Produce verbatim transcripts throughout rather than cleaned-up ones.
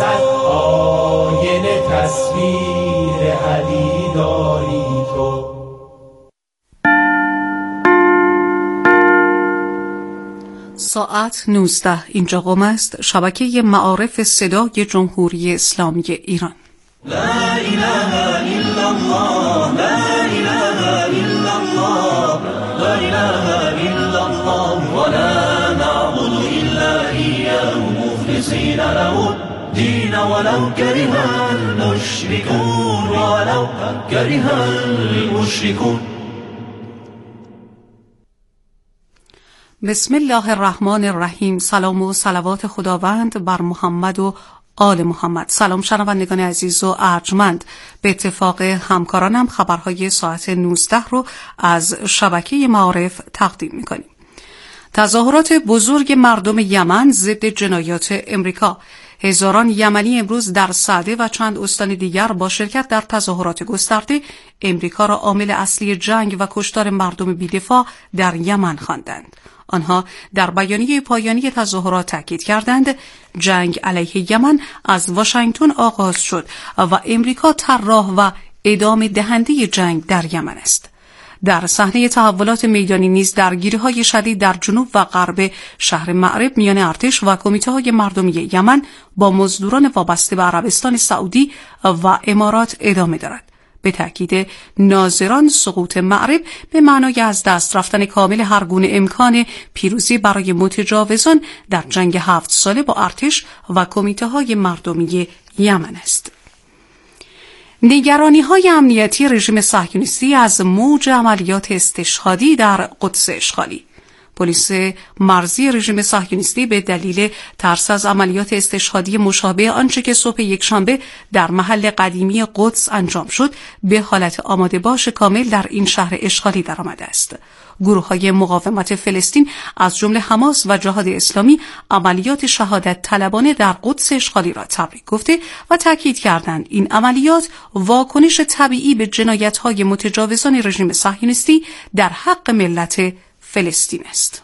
صد آینه تصویر علی داری تو. ساعت نوزده. اینجا قم است، شبکه معارف صدای جمهوری اسلامی ایران. لا اله الا الله، لا اله الا الله، لا اله الا الله، ولا نعبد الا اياه مخلصين له الدين ولو كره المشركون، ولو كره المشركون. بسم الله الرحمن الرحیم. سلام و صلوات خداوند بر محمد و آل محمد. سلام شنوندگان عزیز و ارجمند. به اتفاق همکارانم خبرهای ساعت نوزده رو از شبکه معارف تقدیم میکنیم. تظاهرات بزرگ مردم یمن ضد جنایات امریکا. هزاران یمنی امروز در سعده و چند استان دیگر با شرکت در تظاهرات گسترده امریکا را عامل اصلی جنگ و کشتار مردم بی‌دفاع در یمن خواندند. آنها در بیانیه پایانی تظاهرات تاکید کردند جنگ علیه یمن از واشنگتن آغاز شد و امریکا طراح و ادامه دهنده جنگ در یمن است. در صحنه تحولات میدانی نیز درگیری‌های شدید در جنوب و غرب شهر مأرب میان ارتش و کمیته‌های مردمی یمن با مزدوران وابسته به عربستان سعودی و امارات ادامه دارد. به تأکید ناظران سقوط مأرب به معنای از دست رفتن کامل هر گونه امکان پیروزی برای متجاوزان در جنگ هفت ساله با ارتش و کمیته‌های مردمی یمن است. نگرانی‌های امنیتی رژیم صهیونیستی از موج عملیات استشهادی در قدس اشغالی. پلیس مرزی رژیم صهیونیستی به دلیل ترس از عملیات استشهادی مشابه آنچه که صبح یکشنبه در محل قدیمی قدس انجام شد، به حالت آماده باش کامل در این شهر اشغالی درآمده است. گروه‌های مقاومت فلسطین از جمله حماس و جهاد اسلامی عملیات شهادت طلبانه در قدس اشغالی را تبریک گفته و تاکید کردند این عملیات واکنش طبیعی به جنایت‌های متجاوزان رژیم صهیونیستی در حق ملت فلسطین است.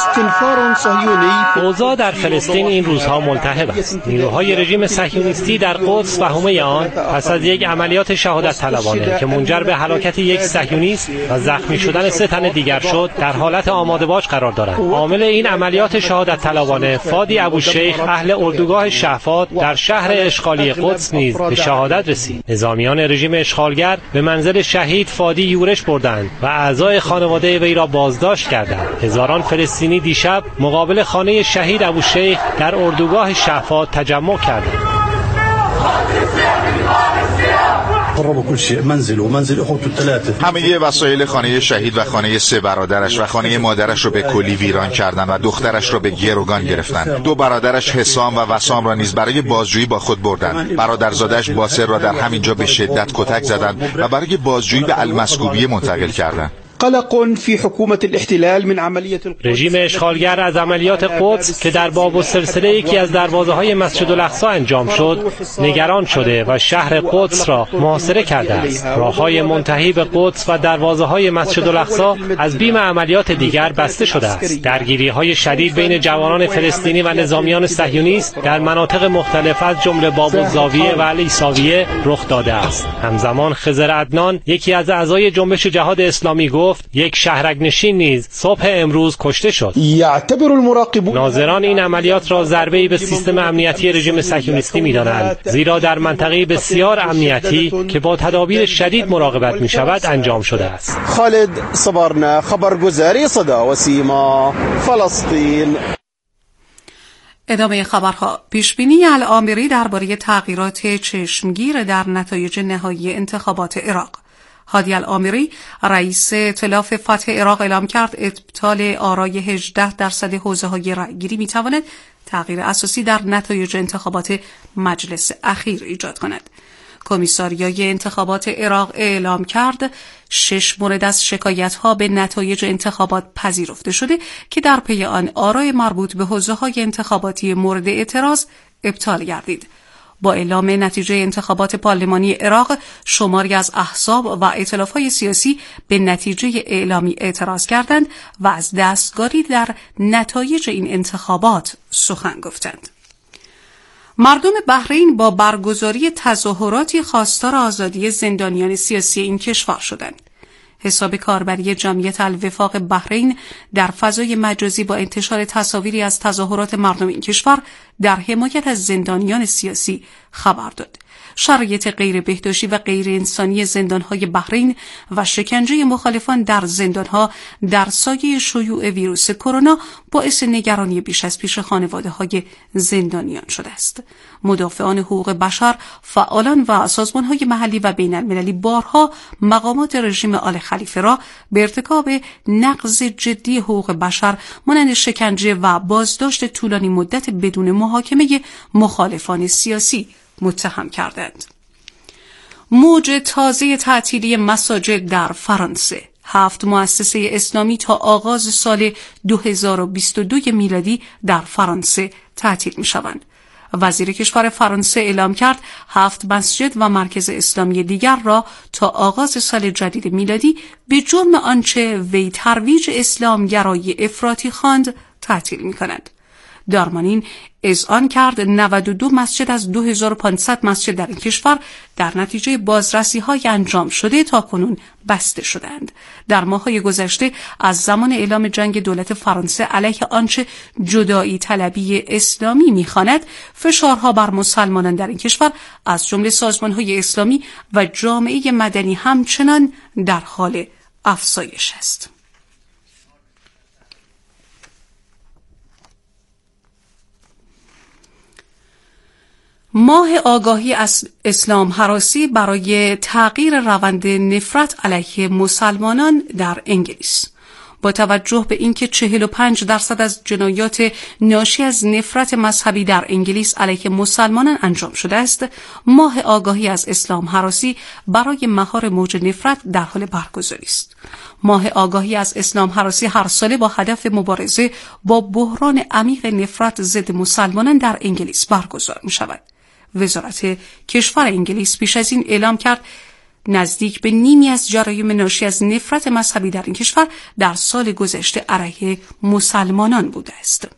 اوضاع در فلسطین این روزها ملتهب است. نیروهای رژیم صهیونیستی در قدس و حومه آن پس از یک عملیات شهادت طلبانه که منجر به هلاکت یک صهیونیست و زخمی شدن سه تن دیگر شد، در حالت آماده باش قرار دارند. عامل این عملیات شهادت طلبانه فادی ابوالشیخ اهل اردوگاه شهفاد در شهر اشغالی قدس نیز به شهادت رسید. نظامیان رژیم اشغالگر به منزل شهید فادی یورش بردند و اعضای خانواده وی را بازداشت کردند. هزاران فلسطینی دیشب مقابل خانه شهید ابوالشیخ در اردوگاه شهفاد تجمع کردند. همه وسایل خانه شهید و خانه سه برادرش و خانه مادرش رو به کلی ویران کردند و دخترش رو به گروگان گرفتند. دو برادرش حسام و وسام را نیز برای بازجویی با خود بردند. برادرزادش باسر را در همینجا به شدت کتک زدند و برای بازجویی به المسکوبیه منتقل کردند. قلق في حکومت الاحتلال من عملیات رژیم اشغالگر از عملیات قدس که در باب السلسله یکی از دروازه‌های مسجد الاقصی انجام شد نگران شده و شهر قدس را محاصره کرده است. راه‌های منتهی به قدس و دروازه‌های مسجد الاقصی از بیم عملیات دیگر بسته شده است. درگیری‌های شدید بین جوانان فلسطینی و نظامیان صهیونیست در مناطق مختلف از جمله باب الزاویه و العیساویه رخ داده است. همزمان خضر عدنان یکی از اعضای جنبش جهاد اسلامی گفت یک شهرک‌نشین نیز صبح امروز کشته شد. ناظران این عملیات را ضربه‌ای به سیستم امنیتی رژیم صهیونیستی می‌دانند، زیرا در منطقه بسیار امنیتی که با تدابیر شدید مراقبت می‌شود انجام شده است. خالد صبرنا خبرگزاری صدا و سیما فلسطین. ادامه خبرها. پیشبینی العامری درباره تغییرات چشمگیر در نتایج نهایی انتخابات عراق. هادی العامری رئیس ائتلاف فتح عراق اعلام کرد ابطال آرای هجده درصد حوزه‌های رأی‌گیری می‌تواند تغییر اساسی در نتایج انتخابات مجلس اخیر ایجاد کند. کمیساریای انتخابات عراق اعلام کرد شش مورد از شکایت‌ها به نتایج انتخابات پذیرفته شده که در پی آن آرای مربوط به حوزه‌های انتخاباتی مورد اعتراض ابطال گردید. با اعلام نتیجه انتخابات پارلمانی عراق، شماری از احزاب و ائتلاف‌های سیاسی به نتیجه اعلامی اعتراض کردند و از دستکاری در نتایج این انتخابات سخن گفتند. مردم بحرین با برگزاری تظاهراتی خواستار آزادی زندانیان سیاسی این کشور شدند. حساب کاربری جمعیت الوفاق بحرین در فضای مجازی با انتشار تصاویری از تظاهرات مردم این کشور در حمایت از زندانیان سیاسی خبر داد. شرایط غیر بهداشتی و غیر انسانی زندانهای بحرین و شکنجه مخالفان در زندانها در سایه شیوع ویروس کرونا باعث نگرانی بیش از پیش خانواده‌های زندانیان شده است. مدافعان حقوق بشر، فعالان و سازمان‌های محلی و بین‌المللی بارها مقامات رژیم آل خلیفه را به ارتکاب نقض جدی حقوق بشر مانند شکنجه و بازداشت طولانی مدت بدون محاکمه مخالفان سیاسی متهم کردند. موج تازه تعطیلی مساجد در فرانسه. هفت مؤسسه اسلامی تا آغاز سال دو هزار و بیست و دو میلادی در فرانسه تعطیل می شوند. وزیر کشور فرانسه اعلام کرد هفت مسجد و مرکز اسلامی دیگر را تا آغاز سال جدید میلادی به جرم آنچه وی ترویج اسلامگرایی افراطی خواند تعطیل می کنند. دارمانین اذعان کرد نود و دو مسجد از دو هزار و پانصد مسجد در این کشور در نتیجه بازرسی‌های انجام شده تاکنون بسته شدند. در ماه‌های گذشته از زمان اعلام جنگ دولت فرانسه علیه آنچه جدایی طلبی اسلامی می‌خواند، فشارها بر مسلمانان در این کشور از جمله سازمان‌های اسلامی و جامعه مدنی همچنان در حال افزایش است. ماه آگاهی از اسلام هراسی برای تغییر روند نفرت علیه مسلمانان در انگلیس. با توجه به اینکه چهل و پنج درصد از جنایات ناشی از نفرت مذهبی در انگلیس علیه مسلمانان انجام شده است، ماه آگاهی از اسلام هراسی برای مهار موج نفرت در حال برگزاری است. ماه آگاهی از اسلام هراسی هر ساله با هدف مبارزه با بحران عمیق نفرت ضد مسلمانان در انگلیس برگزار می شود. وزارت کشور انگلیس پیش از این اعلام کرد نزدیک به نیمی از جرایم ناشی از نفرت مذهبی در این کشور در سال گذشته علیه مسلمانان بوده است.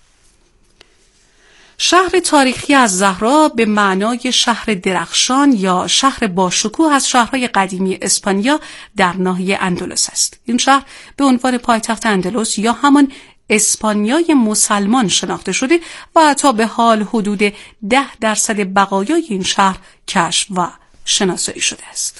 شهر تاریخی از زهرا به معنای شهر درخشان یا شهر باشکوه از شهرهای قدیمی اسپانیا در ناحیه اندلس است. این شهر به عنوان پایتخت اندلس یا همان اسپانیای مسلمان شناخته شده و تا به حال حدود ده درصد بقایای این شهر کشف و شناسایی شده است.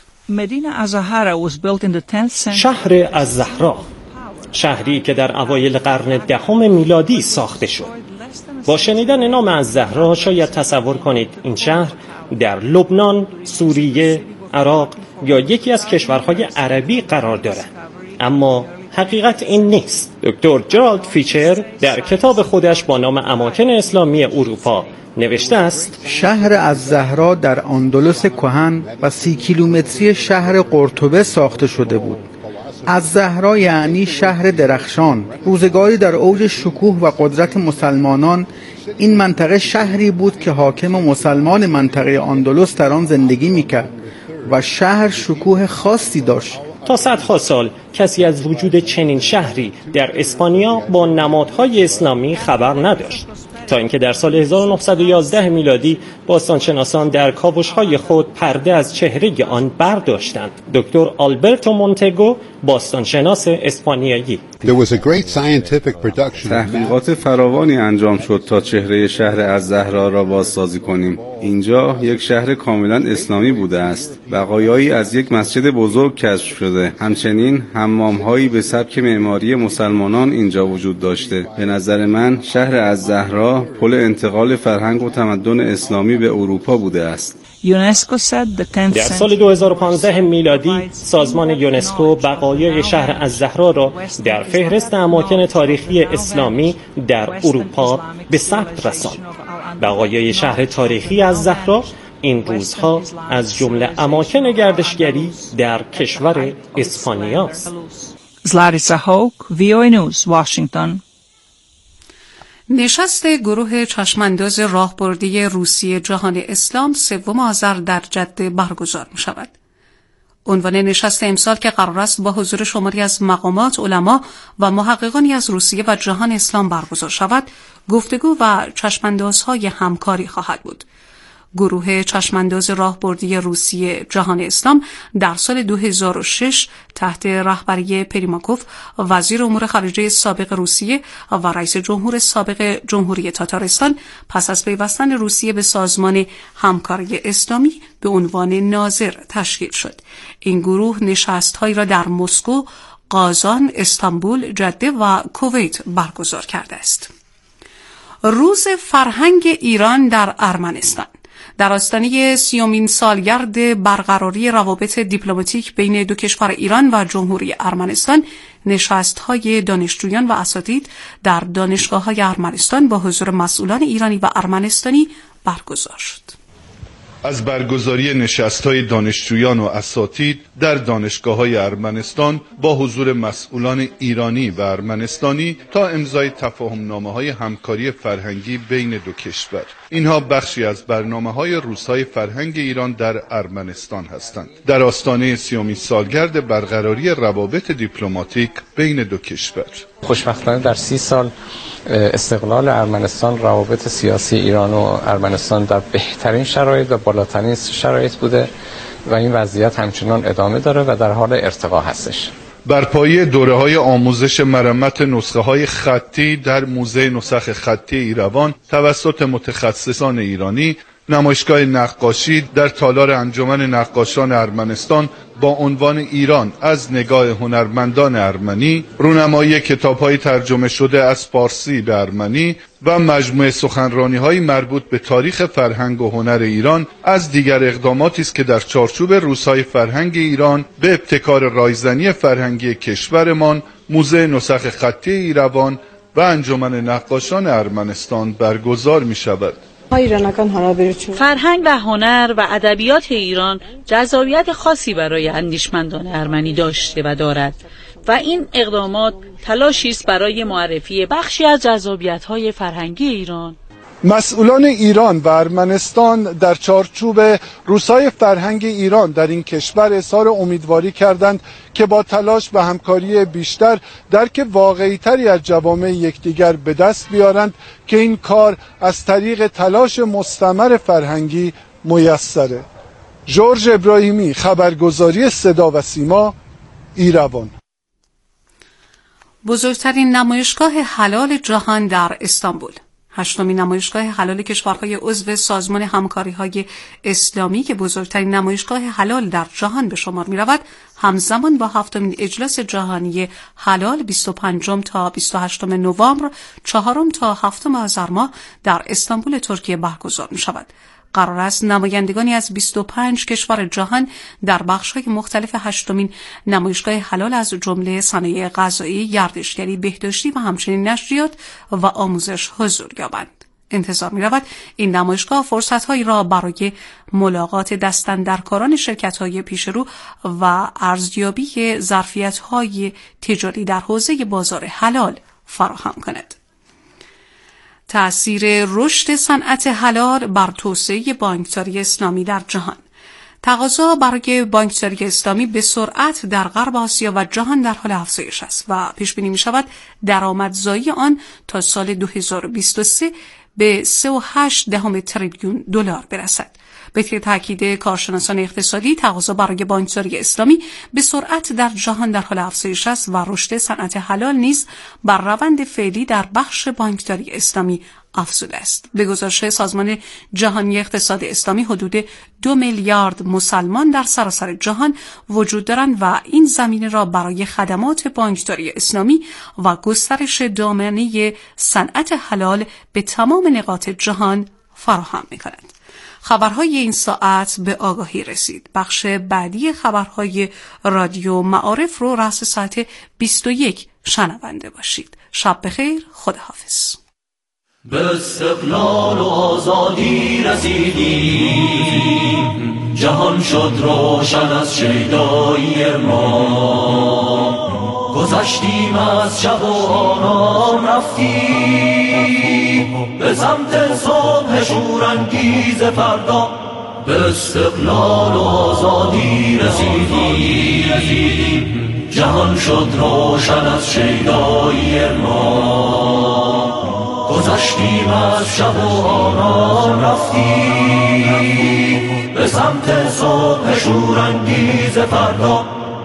شهر الزهرا، شهری که در اوایل قرن دهم میلادی ساخته شد. با شنیدن نام الزهرا شاید تصور کنید این شهر در لبنان، سوریه، عراق یا یکی از کشورهای عربی قرار دارد، اما حقیقت این نیست. دکتر جرالد فیچر در کتاب خودش با نام اماکن اسلامی اروپا نوشته است: شهر الزهرا در اندلس کهن و سی کیلومتری شهر قرطبه ساخته شده بود. الزهرا یعنی شهر درخشان. روزگاری در اوج شکوه و قدرت مسلمانان این منطقه شهری بود که حاکم مسلمان منطقه اندلس در آن زندگی میکرد و شهر شکوه خاصی داشت. تا صدها سال کسی از وجود چنین شهری در اسپانیا با نمادهای اسلامی خبر نداشت، تا اینکه در سال هزار و نهصد و یازده میلادی باستانشناسان در کاوش‌های خود پرده از چهره آن برداشتند. دکتر آلبرتو مونتگو، باستانشناس اسپانیایی: تحقیقات فراوانی انجام شد تا چهره شهر الزهرا را بازسازی کنیم. اینجا یک شهر کاملا اسلامی بوده است. بقایایی از یک مسجد بزرگ کشف شده. همچنین حمام‌هایی به سبک معماری مسلمانان اینجا وجود داشته. به نظر من شهر الزهرا پل انتقال فرهنگ و تمدن اسلامی به اروپا بوده است. در سال دو هزار و پانزده میلادی سازمان یونسکو بقایای شهر الزهرا را در فهرست اماکن تاریخی اسلامی در اروپا به ثبت رساند. بقایای شهر تاریخی الزهرا این روزها از جمله اماکن گردشگری در کشور اسپانیا است. زلاریسا هوک، وی او ای نیوز، واشنگتن. نشست گروه چشمانداز راهبردی روسیه جهان اسلام سوم آذر در جده برگزار می شود. عنوان نشست امسال که قرار است با حضور شماری از مقامات، علما و محققانی از روسیه و جهان اسلام برگزار شود، گفتگو و چشماندازهای همکاری خواهد بود. گروه چشمانداز راهبردی روسیه جهان اسلام در سال دو هزار و شش تحت رهبری پریماکوف، وزیر امور خارجه سابق روسیه و رئیس جمهور سابق جمهوری تاتارستان، پس از پیوستن روسیه به سازمان همکاری اسلامی به عنوان ناظر تشکیل شد. این گروه نشست‌هایی را در مسکو، قازان، استانبول، جده و کویت برگزار کرده است. روز فرهنگ ایران در ارمنستان در آستانه سیومین سالگرد برقراری روابط دیپلماتیک بین دو کشور ایران و جمهوری ارمنستان، نشست‌های دانشجویان و اساتید در دانشگاه‌های ارمنستان با حضور مسئولان ایرانی و ارمنستانی برگزار شد. از برگزاری نشست‌های دانشجویان و اساتید در دانشگاه‌های ارمنستان با حضور مسئولان ایرانی و ارمنستانی تا امضای تفاهم‌نامه‌های همکاری فرهنگی بین دو کشور. اینها بخشی از برنامه‌های روزهای فرهنگ ایران در ارمنستان هستند. در آستانه سیومین سالگرد برقراری روابط دیپلماتیک بین دو کشور. خوشبختانه در سی سال استقلال ارمنستان روابط سیاسی ایران و ارمنستان در بهترین شرایط و بالاترین شرایط بوده و این وضعیت همچنان ادامه داره و در حال ارتقا هستش. برپایی دوره‌های آموزش مرمت نسخه‌های خطی در موزه نسخ خطی ایروان توسط متخصصان ایرانی، نمایشگاه نقاشی در تالار انجمن نقاشان ارمنستان با عنوان ایران از نگاه هنرمندان ارمنی، رونمایی کتاب‌های ترجمه شده از فارسی به ارمنی و مجموعه سخنرانی‌های مربوط به تاریخ فرهنگ و هنر ایران از دیگر اقداماتی است که در چارچوب روزهای فرهنگ ایران به ابتکار رایزنی فرهنگی کشورمان، موزه نسخ خطی ایروان و انجمن نقاشان ارمنستان برگزار می‌شود. فرهنگ و هنر و ادبیات ایران جذابیت خاصی برای اندیشمندان ارمنی داشته و دارد و این اقدامات تلاشی است برای معرفی بخشی از جذابیت‌های فرهنگی ایران. مسئولان ایران و ارمنستان در چارچوب روزهای فرهنگ ایران در این کشور اظهار امیدواری کردند که با تلاش و همکاری بیشتر درک واقعی‌تری از جوامع یکدیگر به دست بیارند که این کار از طریق تلاش مستمر فرهنگی میسره. جورج ابراهیمی، خبرگزاری صدا و سیما، ایروان. بزرگترین نمایشگاه حلال جهان در استانبول، هشتمین نمایشگاه حلال کشورهای عضو سازمان همکاری‌های اسلامی که بزرگترین نمایشگاه حلال در جهان به شمار می‌رود، همزمان با هفتمین اجلاس جهانی حلال بیست و پنجم تا بیست و هشتم نوامبر، چهارم تا هفتم آذر ماه در استانبول ترکیه برگزار می‌شود. قرار است نمایندگانی از بیست و پنج کشور جهان در بخش‌های مختلف هشتمین نمایشگاه حلال از جمله صنایع غذایی، گردشگری، بهداشتی و همچنین نشریات و آموزش حضور یابند. انتظار می‌رود این نمایشگاه فرصت‌هایی را برای ملاقات دستاندرکاران شرکت‌های پیشرو و ارزیابی ظرفیت‌های تجاری در حوزه بازار حلال فراهم کند. تأثیر رشد صنعت حلال بر توسعه بانکداری اسلامی در جهان. تقاضا برای بانکداری اسلامی به سرعت در غرب آسیا و جهان در حال افزایش است و پیش بینی می شود درآمدزایی آن تا سال دو هزار و بیست و سه به سه و هشت دهم تریلیون دلار برسد. به تاکید کارشناسان اقتصادی، تقاضا برای بانکداری اسلامی به سرعت در جهان در حال افزایش است و رشد صنعت حلال نیز بر روند فعلی در بخش بانکداری اسلامی افزوده است. به گزارش سازمان جهانی اقتصاد اسلامی، حدود دو میلیارد مسلمان در سراسر جهان وجود دارند و این زمینه را برای خدمات بانکداری اسلامی و گسترش دامنه صنعت حلال به تمام نقاط جهان فراهم می‌کند. خبرهای این ساعت به آگاهی رسید. بخش بعدی خبرهای رادیو معارف رو رأس ساعت بیست و یک شنونده باشید. شب بخیر، خداحافظ. به استقلال و آزادی رسیدیم، جهان شد روشن از شیدایی ما، گذشتیم از شب و آرام رفتیم به سمت صبح شورانگیز فردا. به استقلال و آزادی رسیدیم. جهان شد روشن از شیدایی ما، گذشتیم از شب و آرام رفتیم به سمت صبح شورانگیز فردا.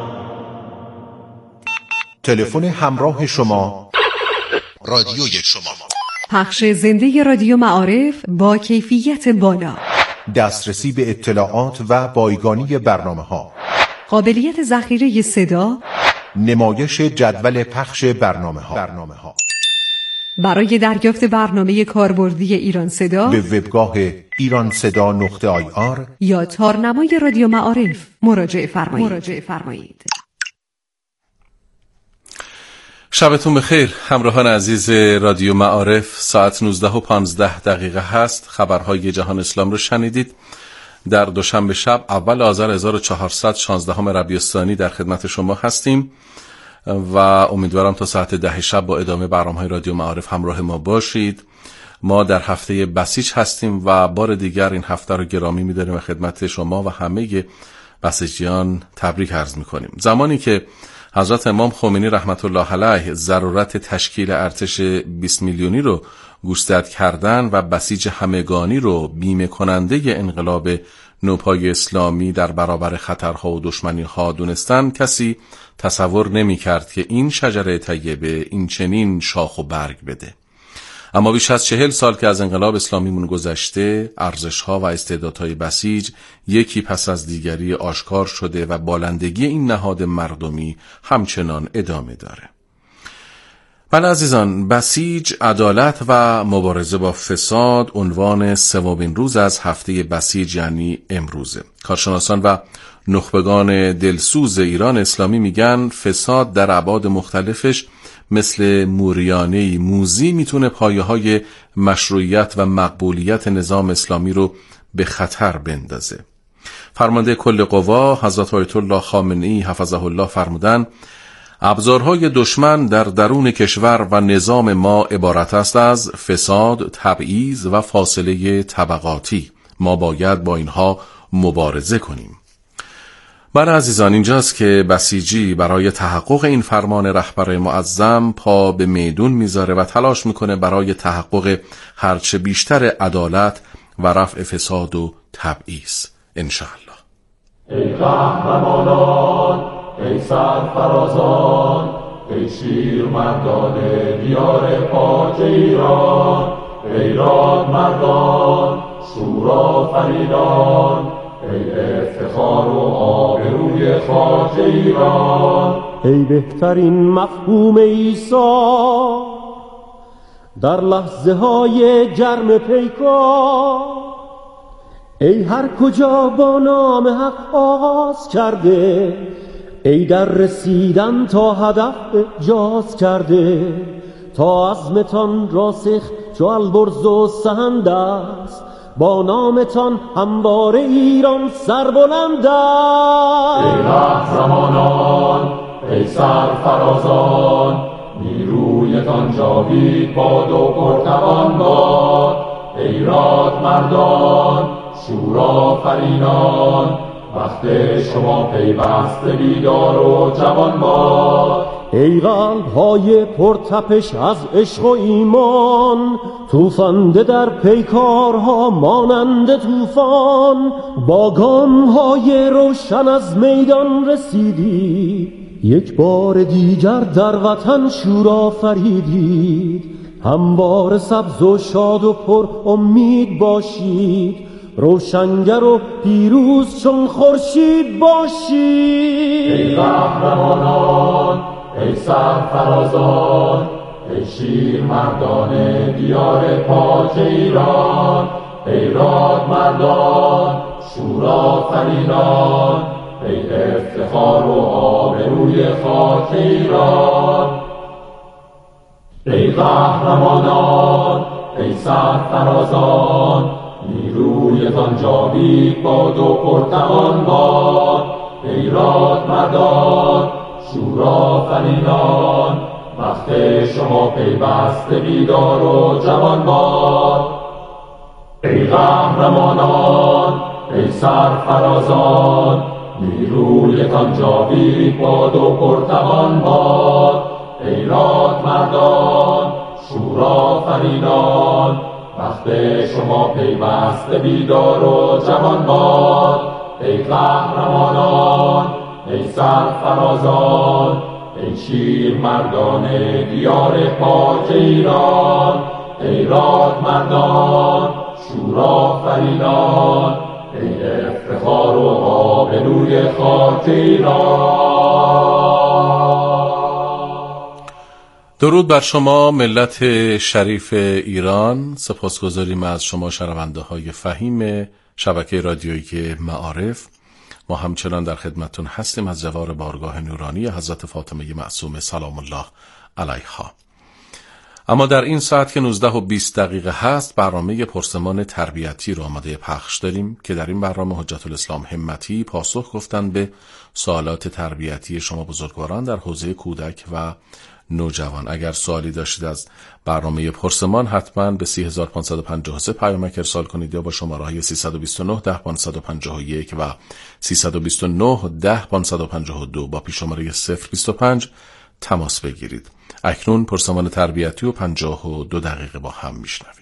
تلفن همراه شما، رادیوی شما. پخش زنده رادیو معارف با کیفیت بالا، دسترسی به اطلاعات و بایگانی برنامه‌ها، قابلیت ذخیره صدا، نمایش جدول پخش برنامه‌ها. برنامه‌ها. برای دریافت برنامه کاربردی ایران صدا به وبگاه ایران صدا نقطه آی آر یا تارنمای رادیو معارف مراجعه فرمایید. مراجعه فرمایید. شبتون بخیر همراهان عزیز رادیو معارف. ساعت نوزده و پانزده دقیقه هست. خبرهای جهان اسلام رو شنیدید. در دوشنبه شب اول آذر هزار و چهارصد و شانزده ربیع در خدمت شما هستیم و امیدوارم تا ساعت ده شب با ادامه برنامه‌های رادیو معارف همراه ما باشید. ما در هفته بسیج هستیم و بار دیگر این هفته رو گرامی می‌داریم و خدمت شما و همه بسیجیان تبریک عرض می‌کنیم. زمانی که حضرت امام خمینی رحمت الله علیه ضرورت تشکیل ارتش بیست میلیونی رو گوشزد کردن و بسیج همگانی رو بیمه کننده انقلاب نوپای اسلامی در برابر خطرها و دشمنی‌ها دونستن، کسی تصور نمی کرد که این شجره طیبه این چنین شاخ و برگ بده. اما بیش از چهل سال که از انقلاب اسلامیمون گذشته، ارزش‌ها و استعدادهای بسیج یکی پس از دیگری آشکار شده و بالندگی این نهاد مردمی همچنان ادامه داره. بله عزیزان، بسیج، عدالت و مبارزه با فساد عنوان سومین روز از هفته بسیج یعنی امروزه. کارشناسان و نخبگان دلسوز ایران اسلامی میگن فساد در ابعاد مختلفش مثل موریانه موذی میتونه پایه های مشروعیت و مقبولیت نظام اسلامی رو به خطر بندازه. فرمانده کل قوا حضرت آیت الله خامنه‌ای حفظه الله فرمودن ابزارهای دشمن در درون کشور و نظام ما عبارت است از فساد، تبعیض و فاصله طبقاتی. ما باید با اینها مبارزه کنیم. بله عزیزان، اینجاست که بسیجی برای تحقق این فرمان رهبر معظم پا به میدون میذاره و تلاش میکنه برای تحقق هرچه بیشتر عدالت و رفع فساد و تبعیض انشاءالله. ای قهرمانان، ای سرفرازان، ای شیر مردان دیار پاک ایران، ای راد مردان، شورا فریدان، ای افتخار و آبروی خاک ایران، ای بهترین مفهوم عیسی در لحظه های گرم پیکار، ای هر کجا با نام حق آغاز کرده، ای در رسیدن تا هدف جاز کرده، تا عزمتان راسخ چو البرز و سهند است، با نامتان همواره ایران سربلند است. ای قهرمانان، ای سرفرازان، نیرویتان جاوید باد و پرتوان باد، ای راد مردان، شورا فرینان، وقت شما پیوسته بیدار و جوان باد. ای قلب های پرتپش از عشق و ایمان، توفنده در پیکارها مانند توفان، با گام های روشن از میدان رسیدید، یک بار دیگر در وطن شورا فریدید، همواره سبز و شاد و پر امید باشید، روشنگر و پیروز چون خورشید باشید. ای قهرمانان، ای سرفرازان، ای شیر مردان دیار پاک ایران، ای راد مردان، شورا فریدان، ای افتخار و آبروی خاک ایران، ای قهرمانان، ای سرفرازان، نیرویتان جاوید باد و پرتوان باد، ای راد مردان، شورا فریدان، وقت شما پیوسته بیدار و جوان باد. ای قهرمانان، ای سرفرازان نیرویتان جاوید باد و پرتوان باد. ای راد مردان شورا فریدان وقت شما پیوسته بیدار و جوان باد. ای قهرمانان ای سرفرازان ای شیر مردان دیار پاک ایران. ای راد مردان شورا فریدان ای افتخار و آبروی خاک ایران. درود بر شما ملت شریف ایران. سپاسگزاریم از شما شنونده های فهیم شبکه رادیویی معارف. ما همچنان در خدمتون هستیم از جوار بارگاه نورانی حضرت فاطمه معصومه سلام الله علیها. اما در این ساعت که نوزده و بیست دقیقه هست برنامه پرسمان تربیتی رو آماده پخش داریم که در این برنامه حجت الاسلام همتی پاسخ گفتن به سوالات تربیتی شما بزرگواران در حوزه کودک و نوجوان. اگر سوالی داشتید از برنامه پرسمان حتما به سی هزار و پانصد و پنجاه و سه پیامک ارسال کنید یا با شماره های سیصد و بیست و نه ده پانصد و پنجاه و یک و سیصد و بیست و نه ده پانصد و پنجاه و دو با پیش شماره صفر بیست و پنج تماس بگیرید. اکنون پرسمان تربیتی و پنجاه و دو دقیقه با هم میشنویم.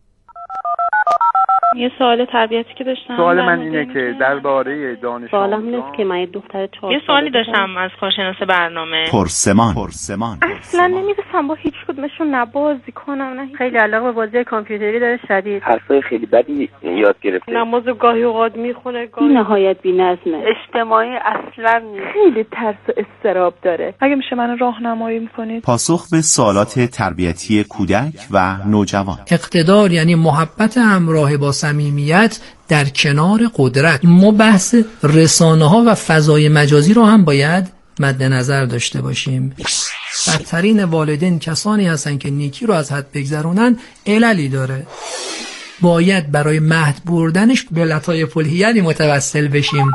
یه سوال تربیتی که داشتم. سوال من اینه که درباره دانش سوالم اینه که من یه دختر چهار یه سوالی داشتم از کارشناس برنامه. پرسمان پرسمان اصلا نمیرسم با هیچ کدومشون نه بازی کنم نه خیلی علاقه به بازی کامپیوتری داره شدید. حرفای خیلی بدی یاد گرفته. نمازو گاهی اوقات میخونه گاهی بی نهایت بی‌نظمه. اجتماعی اصلا نیست. خیلی ترس و اضطراب داره. اگه میشه منو راهنمایی میکنید؟ پاسخ به سوالات تربیتی کودک و نوجوان. اقتدار یعنی محبت همراه با صمیمیت در کنار قدرت. ما بحث رسانه ها و فضای مجازی رو هم باید مد نظر داشته باشیم. بدترین والدین کسانی هستن که نیکی رو از حد بگذرونن. عللی داره. باید برای مهد بردنش به لطایف الحیلی متوسل بشیم.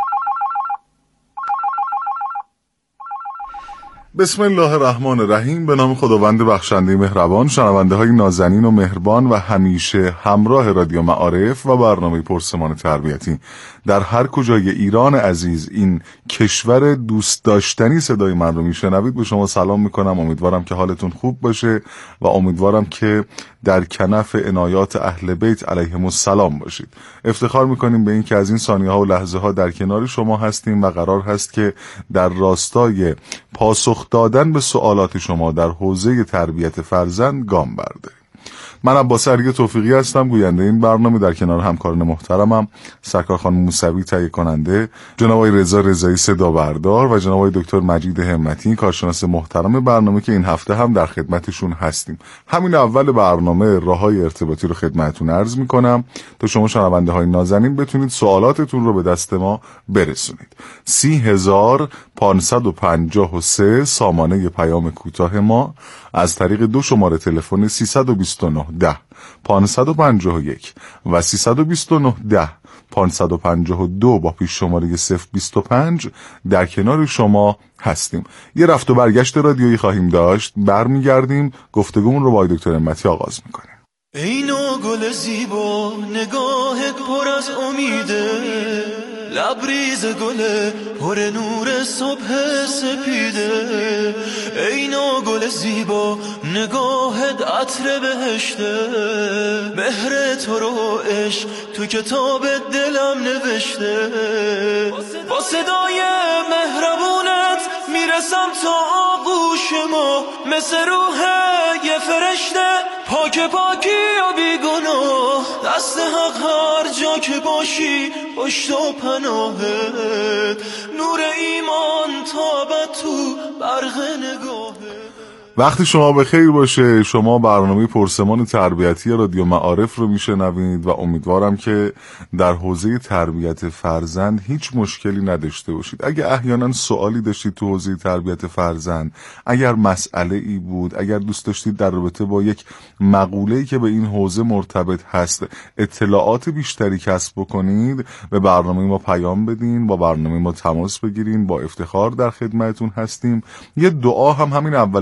بسم الله الرحمن الرحیم. به نام خداوند بخشنده مهربان. شنونده های نازنین و مهربان و همیشه همراه رادیو معارف و برنامه پرسمان تربیتی در هر کجای ایران عزیز، این کشور دوست داشتنی صدای من رو میشنوید، به شما سلام میکنم. امیدوارم که حالتون خوب باشه و امیدوارم که در کنف عنایات اهل بیت علیهم السلام باشید. افتخار میکنیم به این که از این ثانیه ها و لحظه ها در کنار شما هستیم و قرار هست که در راستای پاسخ دادن به سوالات شما در حوزه تربیت فرزند گام برداریم. من عباس علی توفیقی هستم، گوینده این برنامه. در کنار همکاران محترمم سرکار خانم موسوی تهیه کننده، جناب آقای رضا رضایی صدا بردار و جناب آقای دکتر مجید همتی کارشناس محترم برنامه که این هفته هم در خدمتشون هستیم. همین اول برنامه راههای ارتباطی رو خدمتتون عرض میکنم تا شما شنونده های نازنین بتونید سوالاتتون رو به دست ما برسونید. سی هزار پانصد و پنجاه و سه سامانه پیام کوتاه ما از طریق دو شماره تلفن سیصد و بیست و نه ده پانصد و پنجاه و یک و سیصد و بیست و نه ده پانصد و پنجاه و دو با پیش شماره صفر بیست و پنج در کنار شما هستیم. یه رفت و برگشت رادیویی خواهیم داشت، برمیگردیم گفتگومون رو با دکتر همتی آغاز میکنیم. ای نوگل زیبا نگاهت پر از امیده، لبریز گل پر نور صبح سپیده. ای نوگل زیبا نگاهت عطر بهشته، مهر تو رو عشق تو کتاب دلم نوشته. با صدای مهربونت میرسم تا آغوش ما، مثل روح یه فرشته پاک پاکی و بیگناه. دست حق هر جا که باشی پشت و پناهت، نور ایمان تابت تو برق نگاهت. وقتی شما به خیر باشه. شما برنامه پرسمان تربیتی رادیو معارف رو میشنوید و امیدوارم که در حوزه تربیت فرزند هیچ مشکلی نداشته باشید. اگه احیانا سوالی داشتید تو حوزه تربیت فرزند، اگر مسئله ای بود، اگر دوست داشتید در رابطه با یک مقوله‌ای که به این حوزه مرتبط هست اطلاعات بیشتری کسب بکنید، به برنامه ما پیام بدین، با برنامه ما تماس بگیرین. با افتخار در خدمتتون هستیم. یه دعا هم همین اول برنامه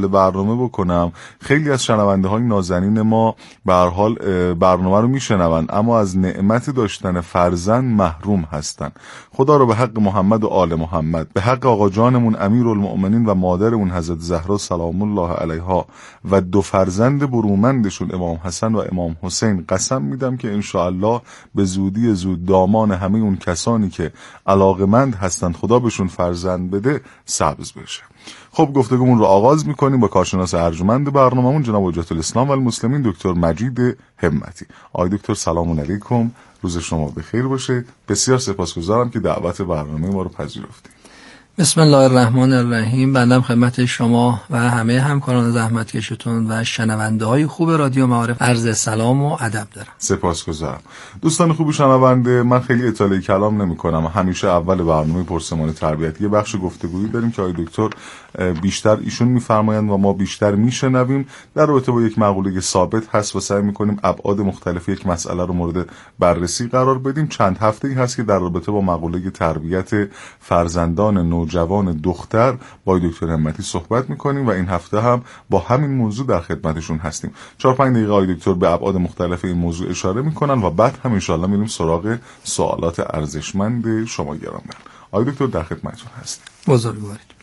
برنامه بکنم. خیلی از شنونده های نازنین ما به هر حال برنامه رو میشنون اما از نعمت داشتن فرزند محروم هستن. خدا رو به حق محمد و آل محمد، به حق آقا جانمون امیرالمؤمنین و مادرمون حضرت زهرا سلام الله علیها و دو فرزند برومندشون امام حسن و امام حسین قسم میدم که انشاءالله به زودی زود دامان همه اون کسانی که علاقمند هستن خدا بهشون فرزند بده سبز بشه. خب گفتگومون رو آغاز میکنیم با کارشناس ارجمند برنامه‌مون جناب حجت الاسلام و المسلمین دکتر مجید همتی. آقای دکتر سلام علیکم، روز شما بخیر باشه. بسیار سپاسگزارم که دعوت برنامه ما رو پذیرفتید. بسم الله الرحمن الرحیم. بنده خدمت شما و همه همکاران زحمتکشتون و شنونده های خوب رادیو معارف عرض سلام و ادب دارم. سپاسگزارم. دوستان خوب شنونده، من خیلی اطاله کلام نمی کنم. همیشه اول برنامه پرسمان تربیتی یه بخش گفتگویی داریم که آقای دکتر بیشتر ایشون میفرمایند و ما بیشتر میشنویم. در رابطه با یک مقوله ثابت هست و سعی میکنیم ابعاد مختلف یک مسئله رو مورد بررسی قرار بدیم. چند هفته‌ای هست که در رابطه با مقوله تربیت فرزندان نوجوان دختر با دکتر همتی صحبت میکنیم و این هفته هم با همین موضوع در خدمتشون هستیم. چهار پنج دقیقه آقای دکتر به ابعاد مختلف این موضوع اشاره میکنن و بعد هم انشالله میریم سراغ سوالات ارزشمند شما گرامیان. آقای دکتر در خدمتتون هستیم. بزرگوارید.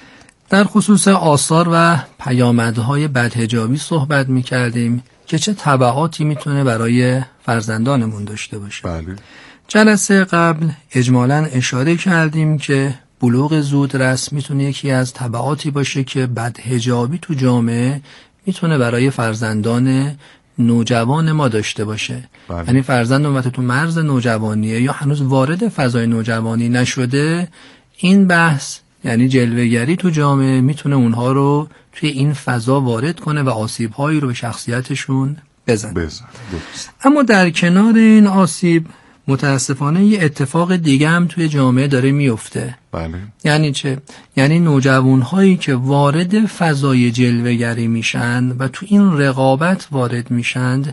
در خصوص آثار و پیامدهای بدحجابی صحبت میکردیم که چه تبعاتی میتونه برای فرزندانمون داشته باشه. بله. جلسه قبل اجمالاً اشاره کردیم که بلوغ زودرس میتونه یکی از تبعاتی باشه که بدحجابی تو جامعه میتونه برای فرزندان نوجوان ما داشته باشه. بله. یعنی فرزند وقتی تو مرز نوجوانیه یا هنوز وارد فضای نوجوانی نشده، این بحث یعنی جلوه‌گری تو جامعه میتونه اونها رو توی این فضا وارد کنه و آسیب‌هایی رو به شخصیتشون بزنه. بزن. اما در کنار این آسیب متاسفانه یه اتفاق دیگه هم توی جامعه داره میفته. بله. یعنی چه؟ یعنی نوجوان‌هایی که وارد فضای جلوه‌گری میشن و تو این رقابت وارد میشن،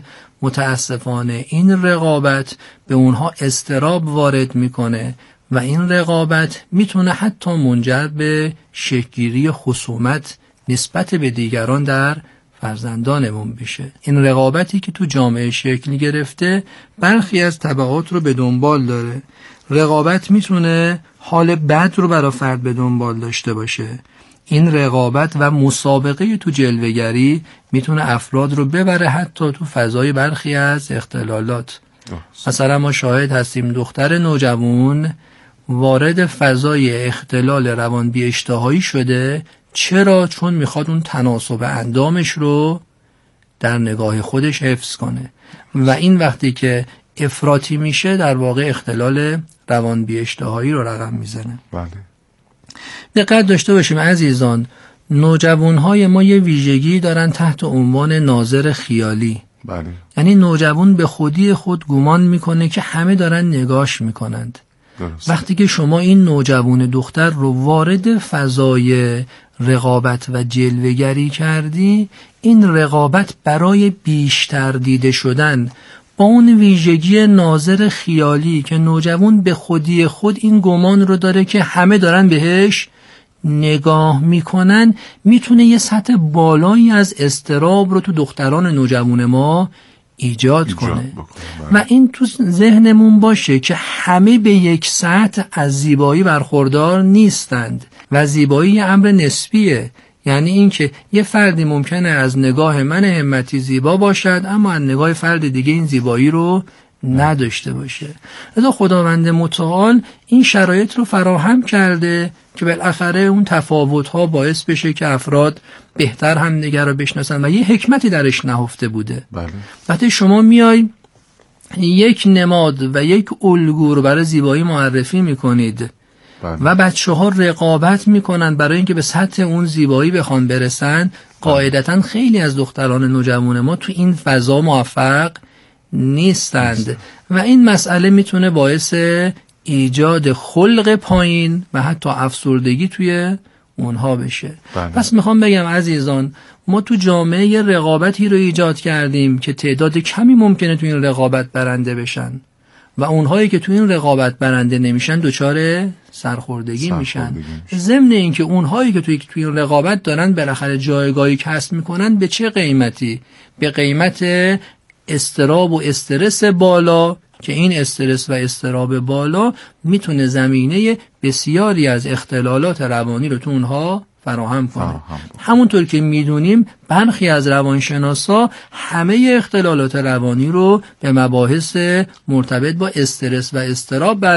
متاسفانه این رقابت به اونها اضطراب وارد میکنه و این رقابت میتونه حتی منجر به شکل‌گیری خصومت نسبت به دیگران در فرزندانمون بشه. این رقابتی که تو جامعه شکل گرفته برخی از تبعات رو به دنبال داره. رقابت میتونه حال بد رو برای فرد به دنبال داشته باشه. این رقابت و مسابقه تو جلوه‌گری میتونه افراد رو ببره حتی تو فضای برخی از اختلالات. مثلا ما شاهد هستیم دختر نوجوان وارد فضای اختلال روان بی اشتهایی شده. چرا؟ چون میخواد اون تناسب اندامش رو در نگاه خودش حفظ کنه و این وقتی که افراطی میشه در واقع اختلال روان بی اشتهایی رو رقم میزنه. بله. دقت داشته باشیم عزیزان، نوجوانهای ما یه ویژگی دارن تحت عنوان ناظر خیالی. بله. یعنی نوجوان به خودی خود گمان میکنه که همه دارن نگاش میکنند. درست. وقتی که شما این نوجوان دختر رو وارد فضای رقابت و جلوه‌گری کردی، این رقابت برای بیشتر دیده شدن با اون ویژگی ناظر خیالی که نوجوان به خودی خود این گمان رو داره که همه دارن بهش نگاه میکنن، میتونه یه سطح بالایی از اضطراب رو تو دختران نوجوان ما ایجاد, ایجاد کنه و این تو ذهنمون باشه که همه به یک سطح از زیبایی برخوردار نیستند و زیبایی یه امر نسبیه. یعنی این که یه فردی ممکنه از نگاه من همتی زیبا باشد اما از نگاه فرد دیگه این زیبایی رو نداشته باشه. لذا خداوند متعال این شرایط رو فراهم کرده که بالاخره اون تفاوت‌ها باعث بشه که افراد بهتر همدیگر رو بشناسن و یه حکمتی درش نهفته بوده. بله. وقتی شما میای یک نماد و یک الگو رو برای زیبایی معرفی میکنید بله. و بچه ها رقابت میکنن برای اینکه به سطح اون زیبایی بخوان برسن، قاعدتاً خیلی از دختران نوجوان ما تو این فضا موفق نیستند و این مسئله میتونه باعث ایجاد خلق پایین و حتی افسردگی توی اونها بشه. بله. پس میخوام بگم عزیزان، ما تو جامعه رقابتی رو ایجاد کردیم که تعداد کمی ممکنه تو این رقابت برنده بشن و اونهایی که تو این رقابت برنده نمیشن دچار سرخوردگی میشن. ضمن اینکه اونهایی که توی تو این رقابت دارن بالاخره جایگاهی کسب میکنن، به چه قیمتی؟ به قیمت استراب و استرس بالا، که این استرس و استراب بالا میتونه زمینه بسیاری از اختلالات روانی رو تو اونها فراهم کنه. همونطور که میدونیم برخی از روانشناسا همه اختلالات روانی رو به مباحث مرتبط با استرس و استراب